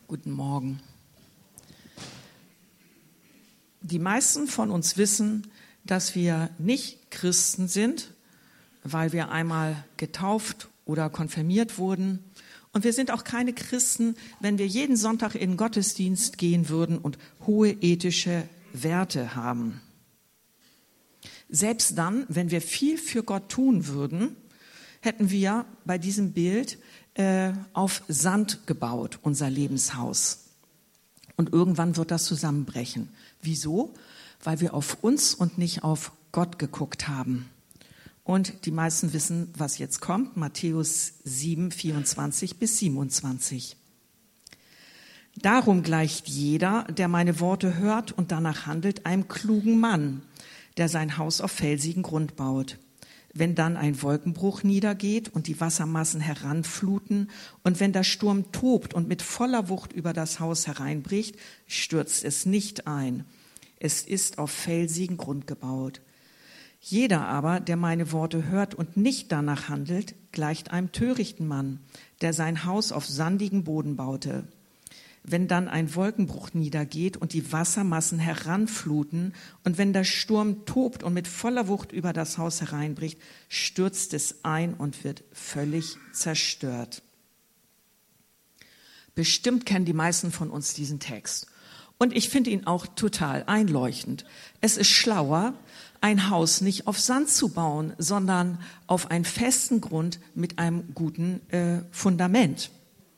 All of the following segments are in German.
Guten Morgen. Die meisten von uns wissen, dass wir nicht Christen sind, weil wir einmal getauft oder konfirmiert wurden. Und wir sind auch keine Christen, wenn wir jeden Sonntag in den Gottesdienst gehen würden und hohe ethische Werte haben. Selbst dann, wenn wir viel für Gott tun würden, hätten wir bei diesem Bild auf Sand gebaut, unser Lebenshaus. Und irgendwann wird das zusammenbrechen. Wieso? Weil wir auf uns und nicht auf Gott geguckt haben. Und die meisten wissen, was jetzt kommt. Matthäus 7, 24 bis 27. Darum gleicht jeder, der meine Worte hört und danach handelt, einem klugen Mann, der sein Haus auf felsigen Grund baut. Wenn dann ein Wolkenbruch niedergeht und die Wassermassen heranfluten und wenn der Sturm tobt und mit voller Wucht über das Haus hereinbricht, stürzt es nicht ein. Es ist auf felsigen Grund gebaut. Jeder aber, der meine Worte hört und nicht danach handelt, gleicht einem törichten Mann, der sein Haus auf sandigen Boden baute. Wenn dann ein Wolkenbruch niedergeht und die Wassermassen heranfluten und wenn der Sturm tobt und mit voller Wucht über das Haus hereinbricht, stürzt es ein und wird völlig zerstört. Bestimmt kennen die meisten von uns diesen Text. Und ich finde ihn auch total einleuchtend. Es ist schlauer, ein Haus nicht auf Sand zu bauen, sondern auf einen festen Grund mit einem guten Fundament.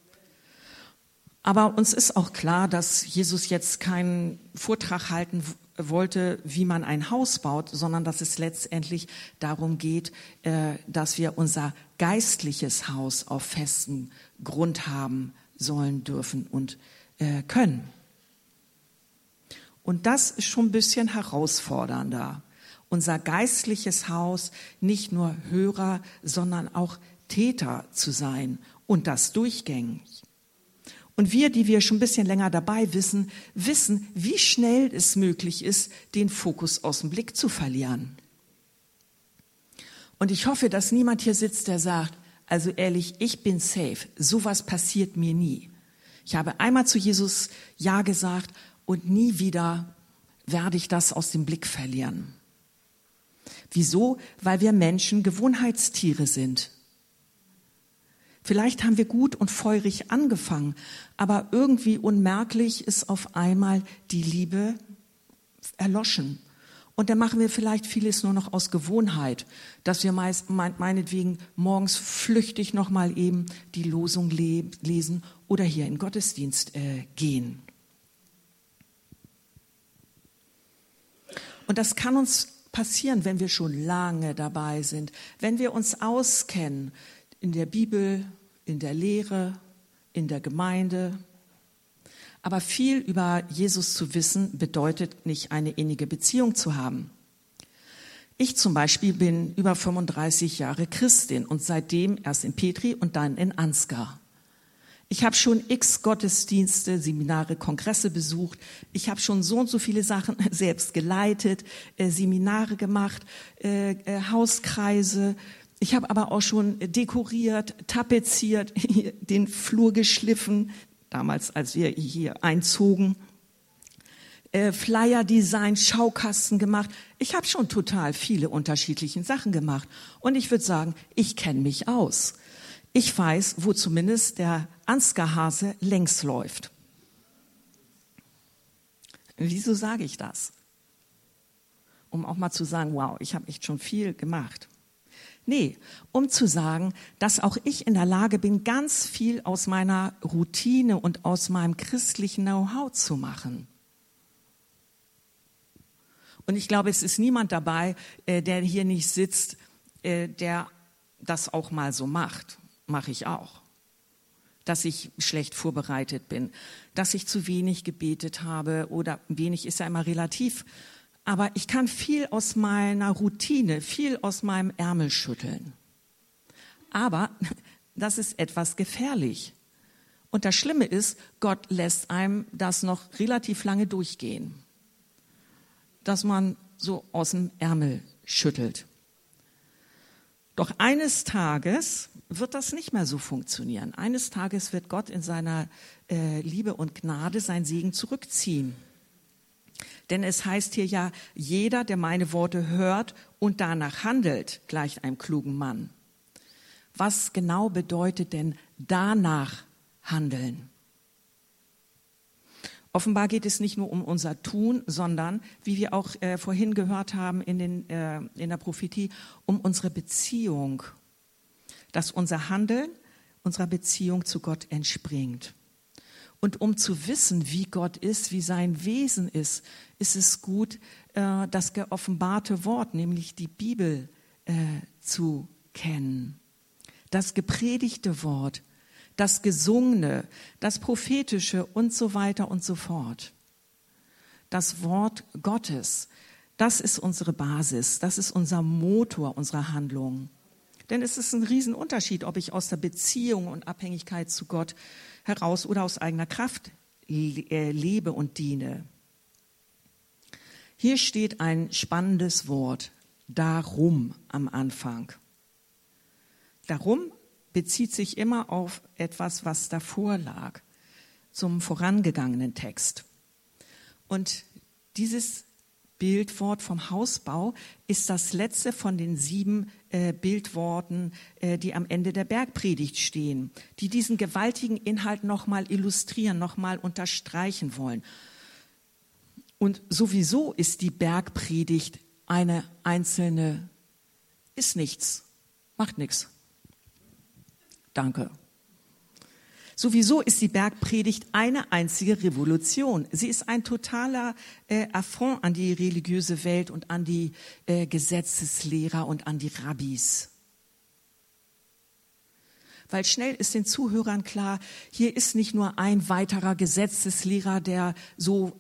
Aber uns ist auch klar, dass Jesus jetzt keinen Vortrag halten wollte, wie man ein Haus baut, sondern dass es letztendlich darum geht, dass wir unser geistliches Haus auf festem Grund haben sollen, dürfen und können. Und das ist schon ein bisschen herausfordernder. Unser geistliches Haus nicht nur Hörer, sondern auch Täter zu sein und das durchgängig. Und wir, die wir schon ein bisschen länger dabei wissen, wie schnell es möglich ist, den Fokus aus dem Blick zu verlieren. Und ich hoffe, dass niemand hier sitzt, der sagt, also ehrlich, ich bin safe, sowas passiert mir nie. Ich habe einmal zu Jesus Ja gesagt und nie wieder werde ich das aus dem Blick verlieren. Wieso? Weil wir Menschen Gewohnheitstiere sind. Vielleicht haben wir gut und feurig angefangen, aber irgendwie unmerklich ist auf einmal die Liebe erloschen. Und dann machen wir vielleicht vieles nur noch aus Gewohnheit, dass wir meinetwegen morgens flüchtig noch mal eben die Losung lesen oder hier in den Gottesdienst gehen. Und das kann uns passieren, wenn wir schon lange dabei sind, wenn wir uns auskennen, in der Bibel, in der Lehre, in der Gemeinde. Aber viel über Jesus zu wissen, bedeutet nicht eine innige Beziehung zu haben. Ich zum Beispiel bin über 35 Jahre Christin und seitdem erst in Petri und dann in Ansgar. Ich habe schon x Gottesdienste, Seminare, Kongresse besucht. Ich habe schon so und so viele Sachen selbst geleitet, Seminare gemacht, Hauskreise. Ich habe aber auch schon dekoriert, tapeziert, den Flur geschliffen, damals, als wir hier einzogen, Flyer Design, Schaukasten gemacht. Ich habe schon total viele unterschiedliche Sachen gemacht. Und ich würde sagen, ich kenne mich aus. Ich weiß, wo zumindest der Ansgar-Hase längs läuft. Wieso sage ich das? Um auch mal zu sagen, wow, ich habe echt schon viel gemacht. Nee, um zu sagen, dass auch ich in der Lage bin, ganz viel aus meiner Routine und aus meinem christlichen Know-how zu machen. Und ich glaube, es ist niemand dabei, der hier nicht sitzt, der das auch mal so macht. Mache ich auch. Dass ich schlecht vorbereitet bin, dass ich zu wenig gebetet habe oder wenig ist ja immer relativ. Aber ich kann viel aus meiner Routine, viel aus meinem Ärmel schütteln. Aber das ist etwas gefährlich. Und das Schlimme ist, Gott lässt einem das noch relativ lange durchgehen. Dass man so aus dem Ärmel schüttelt. Doch eines Tages wird das nicht mehr so funktionieren. Eines Tages wird Gott in seiner Liebe und Gnade seinen Segen zurückziehen. Denn es heißt hier ja, jeder, der meine Worte hört und danach handelt, gleicht einem klugen Mann. Was genau bedeutet denn danach handeln? Offenbar geht es nicht nur um unser Tun, sondern, wie wir auch vorhin gehört haben in der Prophetie, um unsere Beziehung, dass unser Handeln unserer Beziehung zu Gott entspringt. Und um zu wissen, wie Gott ist, wie sein Wesen ist es gut, das geoffenbarte Wort, nämlich die Bibel, zu kennen. Das gepredigte Wort, das Gesungene, das Prophetische und so weiter und so fort. Das Wort Gottes, das ist unsere Basis, das ist unser Motor unserer Handlung. Denn es ist ein Riesenunterschied, ob ich aus der Beziehung und Abhängigkeit zu Gott heraus oder aus eigener Kraft lebe und diene. Hier steht ein spannendes Wort, darum am Anfang. Darum bezieht sich immer auf etwas, was davor lag, zum vorangegangenen Text. Und dieses Bildwort vom Hausbau ist das letzte von den 7 Bildworten, die am Ende der Bergpredigt stehen, die diesen gewaltigen Inhalt nochmal illustrieren, nochmal unterstreichen wollen. Und sowieso ist die Bergpredigt eine einzelne, ist nichts, macht nichts. Danke. Sowieso ist die Bergpredigt eine einzige Revolution. Sie ist ein totaler Affront an die religiöse Welt und an die Gesetzeslehrer und an die Rabbis. Weil schnell ist den Zuhörern klar, hier ist nicht nur ein weiterer Gesetzeslehrer, der so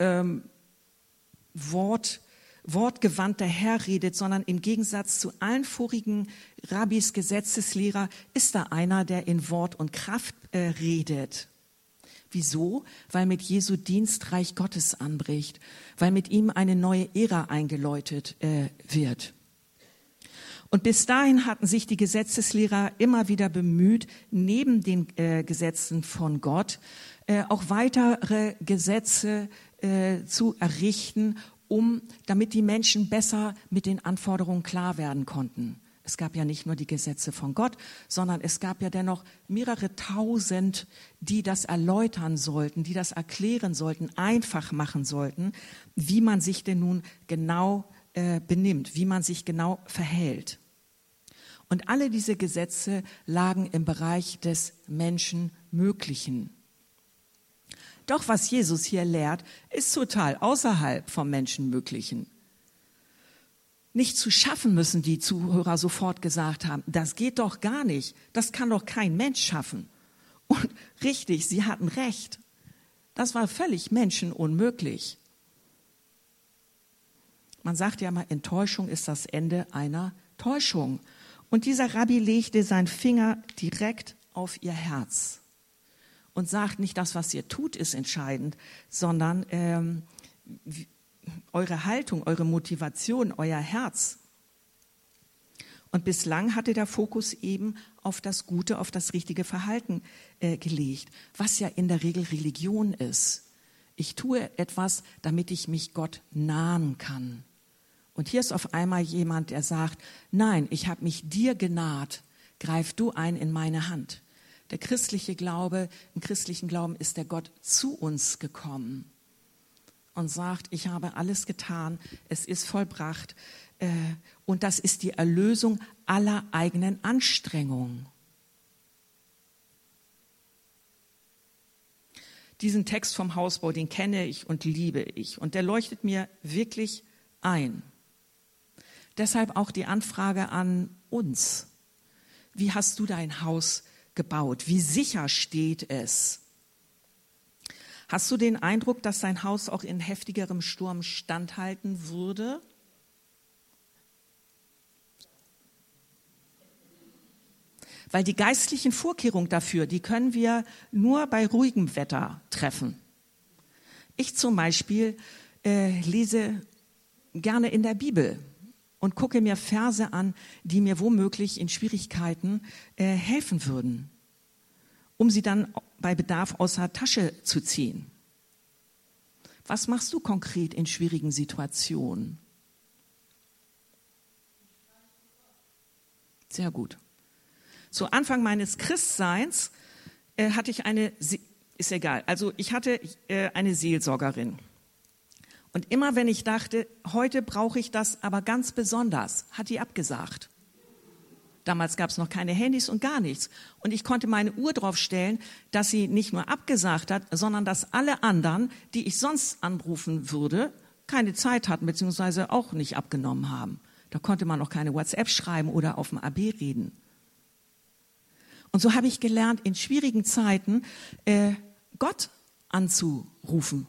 wortgewandt daherredet, sondern im Gegensatz zu allen vorigen Rabbis, Gesetzeslehrer, ist da einer, der in Wort und Kraft redet. Wieso? Weil mit Jesu Dienst Reich Gottes anbricht, weil mit ihm eine neue Ära eingeläutet wird. Und bis dahin hatten sich die Gesetzeslehrer immer wieder bemüht, neben den Gesetzen von Gott auch weitere Gesetze zu errichten, damit die Menschen besser mit den Anforderungen klar werden konnten. Es gab ja nicht nur die Gesetze von Gott, sondern es gab ja dennoch mehrere tausend, die das erläutern sollten, die das erklären sollten, einfach machen sollten, wie man sich denn nun genau benimmt, wie man sich genau verhält. Und alle diese Gesetze lagen im Bereich des Menschenmöglichen. Doch was Jesus hier lehrt, ist total außerhalb vom Menschenmöglichen. Nicht zu schaffen, müssen die Zuhörer sofort gesagt haben. Das geht doch gar nicht. Das kann doch kein Mensch schaffen. Und richtig, sie hatten recht. Das war völlig menschenunmöglich. Man sagt ja mal, Enttäuschung ist das Ende einer Täuschung. Und dieser Rabbi legte seinen Finger direkt auf ihr Herz und sagt nicht, das, was ihr tut, ist entscheidend, sondern eure Haltung, eure Motivation, euer Herz. Und bislang hatte der Fokus eben auf das Gute, auf das richtige Verhalten gelegt, was ja in der Regel Religion ist. Ich tue etwas, damit ich mich Gott nahen kann. Und hier ist auf einmal jemand, der sagt, nein, ich habe mich dir genaht, greif du ein in meine Hand. Der christliche Glaube, im christlichen Glauben ist der Gott zu uns gekommen und sagt, ich habe alles getan, es ist vollbracht und das ist die Erlösung aller eigenen Anstrengungen. Diesen Text vom Hausbau, den kenne ich und liebe ich und der leuchtet mir wirklich ein. Deshalb auch die Anfrage an uns. Wie hast du dein Haus gebaut? Wie sicher steht es? Hast du den Eindruck, dass dein Haus auch in heftigerem Sturm standhalten würde? Weil die geistlichen Vorkehrungen dafür, die können wir nur bei ruhigem Wetter treffen. Ich zum Beispiel lese gerne in der Bibel. und gucke mir Verse an, die mir womöglich in Schwierigkeiten helfen würden, um sie dann bei Bedarf aus der Tasche zu ziehen. Was machst du konkret in schwierigen Situationen? Sehr gut. Zu Anfang meines Christseins hatte ich ist egal, also ich hatte eine Seelsorgerin. Und immer wenn ich dachte, heute brauche ich das aber ganz besonders, hat die abgesagt. Damals gab es noch keine Handys und gar nichts. Und ich konnte meine Uhr drauf stellen, dass sie nicht nur abgesagt hat, sondern dass alle anderen, die ich sonst anrufen würde, keine Zeit hatten, beziehungsweise auch nicht abgenommen haben. Da konnte man noch keine WhatsApp schreiben oder auf dem AB reden. Und so habe ich gelernt, in schwierigen Zeiten Gott anzurufen.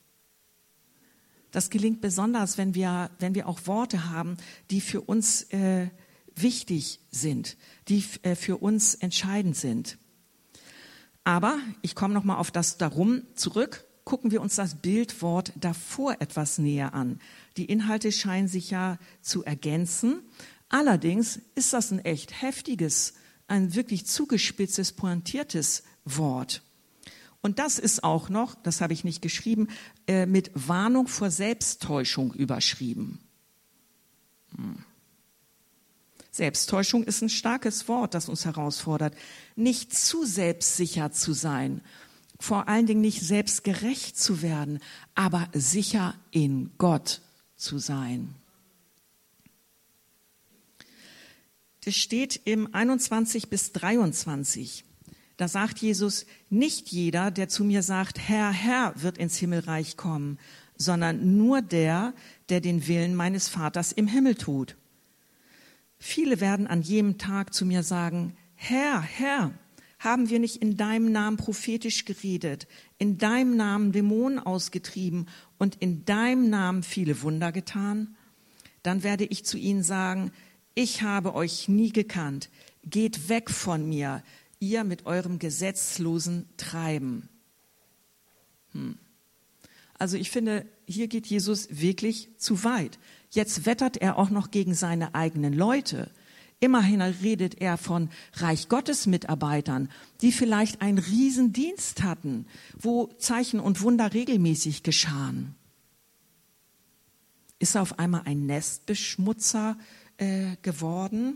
Das gelingt besonders, wenn wir auch Worte haben, die für uns wichtig sind, die für uns entscheidend sind. Aber ich komme noch mal auf das Darum zurück. Gucken wir uns das Bildwort davor etwas näher an. Die Inhalte scheinen sich ja zu ergänzen. Allerdings ist das ein echt heftiges, ein wirklich zugespitztes, pointiertes Wort. Und das ist auch noch, das habe ich nicht geschrieben, mit Warnung vor Selbsttäuschung überschrieben. Selbsttäuschung ist ein starkes Wort, das uns herausfordert. Nicht zu selbstsicher zu sein, vor allen Dingen nicht selbstgerecht zu werden, aber sicher in Gott zu sein. Das steht im 21 bis 23. Da sagt Jesus, nicht jeder, der zu mir sagt, Herr, Herr, wird ins Himmelreich kommen, sondern nur der, der den Willen meines Vaters im Himmel tut. Viele werden an jenem Tag zu mir sagen, Herr, Herr, haben wir nicht in deinem Namen prophetisch geredet, in deinem Namen Dämonen ausgetrieben und in deinem Namen viele Wunder getan? Dann werde ich zu ihnen sagen, ich habe euch nie gekannt, geht weg von mir, ihr mit eurem gesetzlosen Treiben. Also ich finde, hier geht Jesus wirklich zu weit. Jetzt wettert er auch noch gegen seine eigenen Leute. Immerhin redet er von Reich Gottes Mitarbeitern, die vielleicht einen Riesendienst hatten, wo Zeichen und Wunder regelmäßig geschahen. Ist er auf einmal ein Nestbeschmutzer geworden?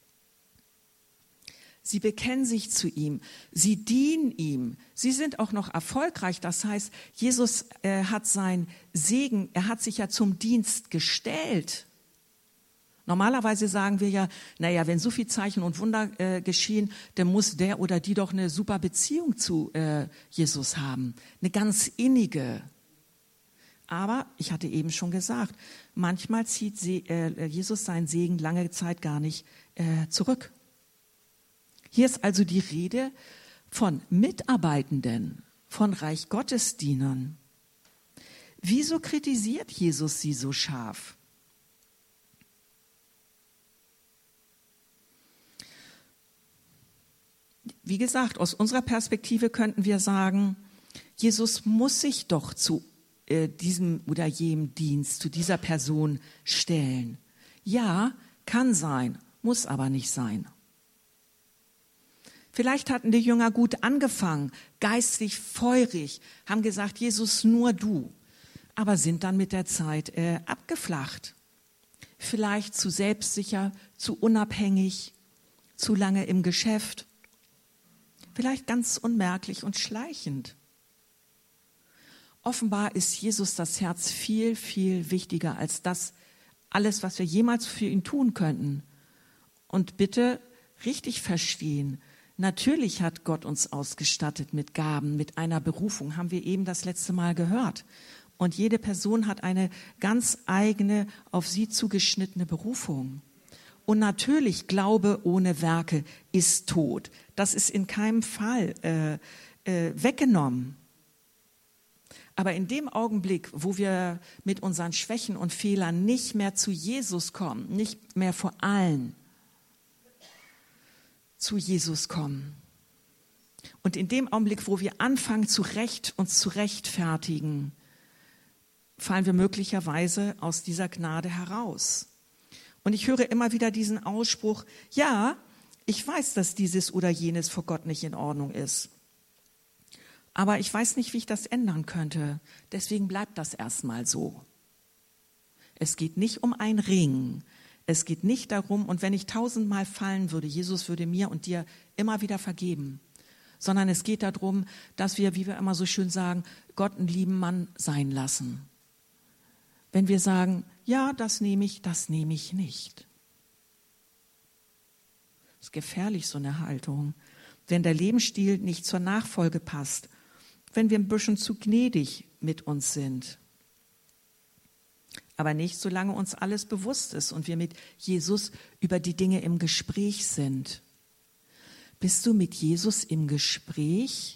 Sie bekennen sich zu ihm, sie dienen ihm, sie sind auch noch erfolgreich. Das heißt, Jesus hat seinen Segen, er hat sich ja zum Dienst gestellt. Normalerweise sagen wir ja, naja, wenn so viel Zeichen und Wunder geschehen, dann muss der oder die doch eine super Beziehung zu Jesus haben, eine ganz innige. Aber ich hatte eben schon gesagt, manchmal zieht Jesus seinen Segen lange Zeit gar nicht zurück. Hier ist also die Rede von Mitarbeitenden, von Reich Gottes Dienern. Wieso kritisiert Jesus sie so scharf? Wie gesagt, aus unserer Perspektive könnten wir sagen, Jesus muss sich doch zu diesem oder jenem Dienst, zu dieser Person stellen. Ja, kann sein, muss aber nicht sein. Vielleicht hatten die Jünger gut angefangen, geistlich feurig, haben gesagt, Jesus, nur du, aber sind dann mit der Zeit abgeflacht. Vielleicht zu selbstsicher, zu unabhängig, zu lange im Geschäft. Vielleicht ganz unmerklich und schleichend. Offenbar ist Jesus das Herz viel, viel wichtiger als das alles, was wir jemals für ihn tun könnten. Und bitte richtig verstehen, natürlich hat Gott uns ausgestattet mit Gaben, mit einer Berufung, haben wir eben das letzte Mal gehört. Und jede Person hat eine ganz eigene, auf sie zugeschnittene Berufung. Und natürlich, Glaube ohne Werke ist tot. Das ist in keinem Fall weggenommen. Aber in dem Augenblick, wo wir mit unseren Schwächen und Fehlern nicht mehr zu Jesus kommen, nicht mehr vor allen zu Jesus kommen, und in dem Augenblick, wo wir anfangen, uns zu rechtfertigen, fallen wir möglicherweise aus dieser Gnade heraus. Und ich höre immer wieder diesen Ausspruch, ja, ich weiß, dass dieses oder jenes vor Gott nicht in Ordnung ist. Aber ich weiß nicht, wie ich das ändern könnte. Deswegen bleibt das erstmal so. Es geht nicht um ein Ringen. Es geht nicht darum, und wenn ich 1000-mal fallen würde, Jesus würde mir und dir immer wieder vergeben. Sondern es geht darum, dass wir, wie wir immer so schön sagen, Gott einen lieben Mann sein lassen. Wenn wir sagen, ja, das nehme ich nicht. Das ist gefährlich, so eine Haltung. Wenn der Lebensstil nicht zur Nachfolge passt, wenn wir ein bisschen zu gnädig mit uns sind. Aber nicht, solange uns alles bewusst ist und wir mit Jesus über die Dinge im Gespräch sind. Bist du mit Jesus im Gespräch?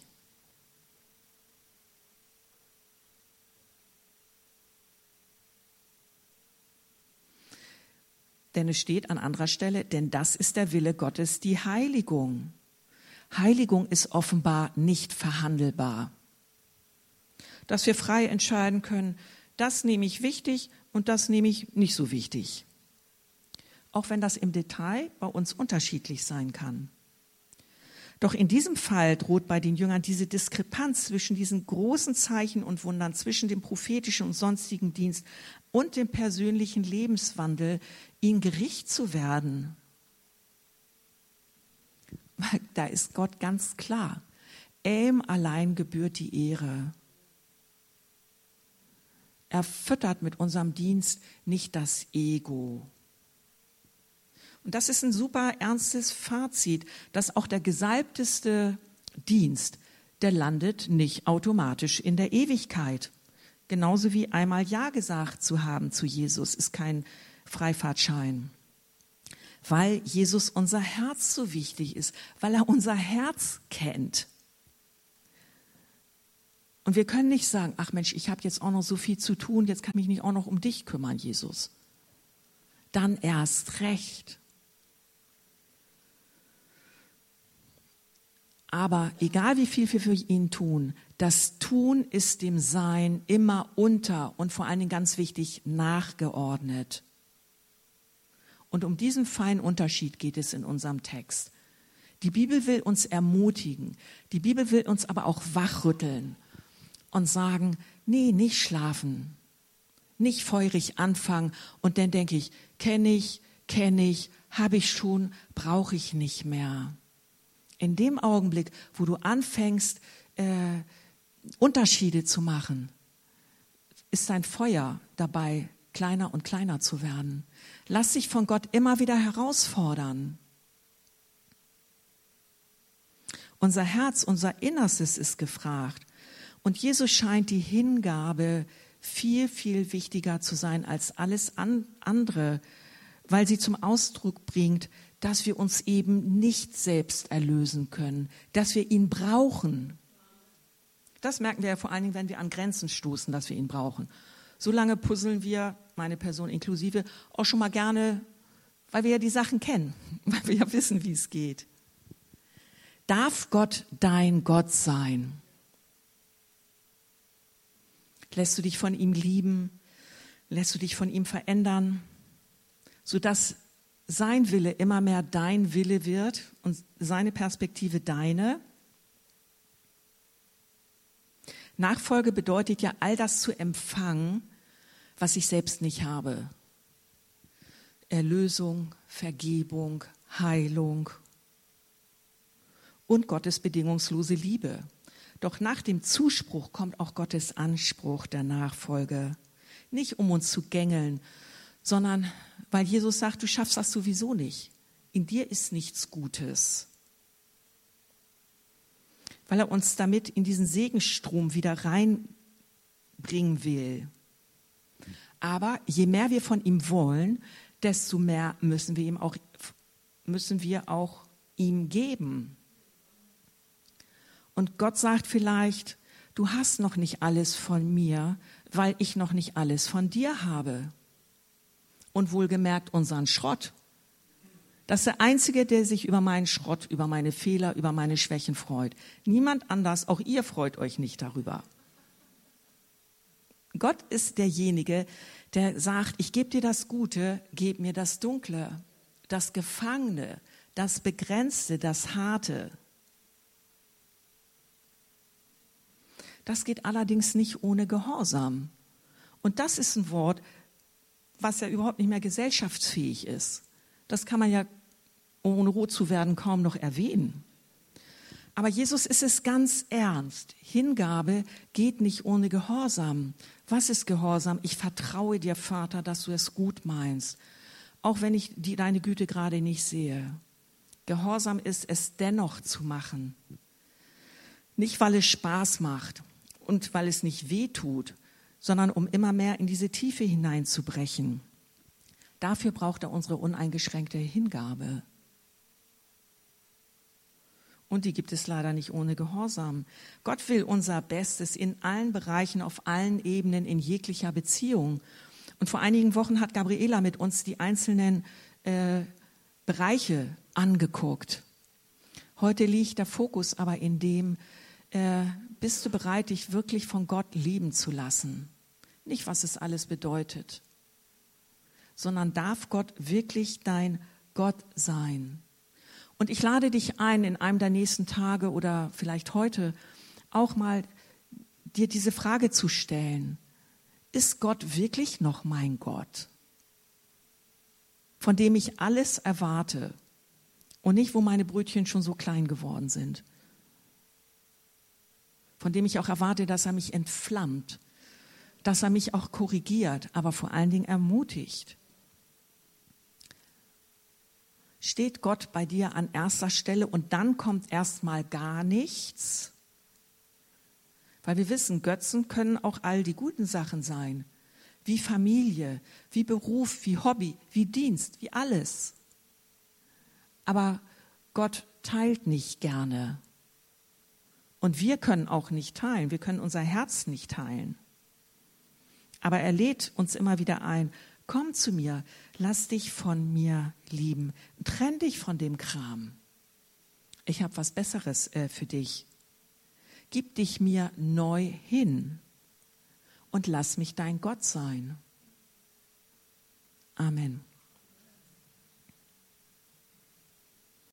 Denn es steht an anderer Stelle, denn das ist der Wille Gottes, die Heiligung. Heiligung ist offenbar nicht verhandelbar. Dass wir frei entscheiden können, das nehme ich wichtig und das nehme ich nicht so wichtig. Auch wenn das im Detail bei uns unterschiedlich sein kann. Doch in diesem Fall droht bei den Jüngern diese Diskrepanz zwischen diesen großen Zeichen und Wundern, zwischen dem prophetischen und sonstigen Dienst und dem persönlichen Lebenswandel, ihnen Gericht zu werden. Da ist Gott ganz klar. Ihm allein gebührt die Ehre. Er füttert mit unserem Dienst nicht das Ego. Und das ist ein super ernstes Fazit, dass auch der gesalbteste Dienst, der landet nicht automatisch in der Ewigkeit. Genauso wie einmal Ja gesagt zu haben zu Jesus, ist kein Freifahrtschein. Weil Jesus unser Herz so wichtig ist, weil er unser Herz kennt. Und wir können nicht sagen, ach Mensch, ich habe jetzt auch noch so viel zu tun, jetzt kann ich mich nicht auch noch um dich kümmern, Jesus. Dann erst recht. Aber egal wie viel wir für ihn tun, das Tun ist dem Sein immer unter und vor allen Dingen ganz wichtig, nachgeordnet. Und um diesen feinen Unterschied geht es in unserem Text. Die Bibel will uns ermutigen, die Bibel will uns aber auch wachrütteln und sagen, nee, nicht schlafen, nicht feurig anfangen und dann denke ich, kenne ich, habe ich schon, brauche ich nicht mehr. In dem Augenblick, wo du anfängst, Unterschiede zu machen, ist dein Feuer dabei, kleiner und kleiner zu werden. Lass dich von Gott immer wieder herausfordern. Unser Herz, unser Innerstes ist gefragt. Und Jesus scheint die Hingabe viel, viel wichtiger zu sein als alles andere, weil sie zum Ausdruck bringt, dass wir uns eben nicht selbst erlösen können, dass wir ihn brauchen. Das merken wir ja vor allen Dingen, wenn wir an Grenzen stoßen, dass wir ihn brauchen. So lange puzzeln wir, meine Person inklusive, auch schon mal gerne, weil wir ja die Sachen kennen, weil wir ja wissen, wie es geht. Darf Gott dein Gott sein? Lässt du dich von ihm lieben? Lässt du dich von ihm verändern? Sodass sein Wille immer mehr dein Wille wird und seine Perspektive deine. Nachfolge bedeutet ja, all das zu empfangen, was ich selbst nicht habe. Erlösung, Vergebung, Heilung und Gottes bedingungslose Liebe. Doch nach dem Zuspruch kommt auch Gottes Anspruch der Nachfolge. Nicht um uns zu gängeln, sondern weil Jesus sagt, du schaffst das sowieso nicht. In dir ist nichts Gutes. Weil er uns damit in diesen Segenstrom wieder reinbringen will. Aber je mehr wir von ihm wollen, desto mehr müssen wir auch ihm geben. Und Gott sagt vielleicht, du hast noch nicht alles von mir, weil ich noch nicht alles von dir habe. Und wohlgemerkt unseren Schrott. Das ist der Einzige, der sich über meinen Schrott, über meine Fehler, über meine Schwächen freut. Niemand anders, auch ihr freut euch nicht darüber. Gott ist derjenige, der sagt, ich gebe dir das Gute, gib mir das Dunkle, das Gefangene, das Begrenzte, das Harte. Das geht allerdings nicht ohne Gehorsam. Und das ist ein Wort, was ja überhaupt nicht mehr gesellschaftsfähig ist. Das kann man ja, ohne rot zu werden, kaum noch erwähnen. Aber Jesus ist es ganz ernst. Hingabe geht nicht ohne Gehorsam. Was ist Gehorsam? Ich vertraue dir, Vater, dass du es gut meinst, auch wenn ich deine Güte gerade nicht sehe. Gehorsam ist es dennoch zu machen. Nicht, weil es Spaß macht und weil es nicht weh tut, sondern um immer mehr in diese Tiefe hineinzubrechen. Dafür braucht er unsere uneingeschränkte Hingabe. Und die gibt es leider nicht ohne Gehorsam. Gott will unser Bestes in allen Bereichen, auf allen Ebenen, in jeglicher Beziehung. Und vor einigen Wochen hat Gabriela mit uns die einzelnen Bereiche angeguckt. Heute liegt der Fokus aber in dem, bist du bereit, dich wirklich von Gott lieben zu lassen? Nicht, was es alles bedeutet, sondern darf Gott wirklich dein Gott sein? Und ich lade dich ein, in einem der nächsten Tage oder vielleicht heute auch mal dir diese Frage zu stellen. Ist Gott wirklich noch mein Gott, von dem ich alles erwarte und nicht, wo meine Brötchen schon so klein geworden sind? Von dem ich auch erwarte, dass er mich entflammt, dass er mich auch korrigiert, aber vor allen Dingen ermutigt. Steht Gott bei dir an erster Stelle und dann kommt erstmal gar nichts? Weil wir wissen, Götzen können auch all die guten Sachen sein, wie Familie, wie Beruf, wie Hobby, wie Dienst, wie alles. Aber Gott teilt nicht gerne. Und wir können auch nicht teilen, wir können unser Herz nicht teilen. Aber er lädt uns immer wieder ein, komm zu mir, lass dich von mir lieben, trenn dich von dem Kram. Ich habe was Besseres für dich. Gib dich mir neu hin und lass mich dein Gott sein. Amen.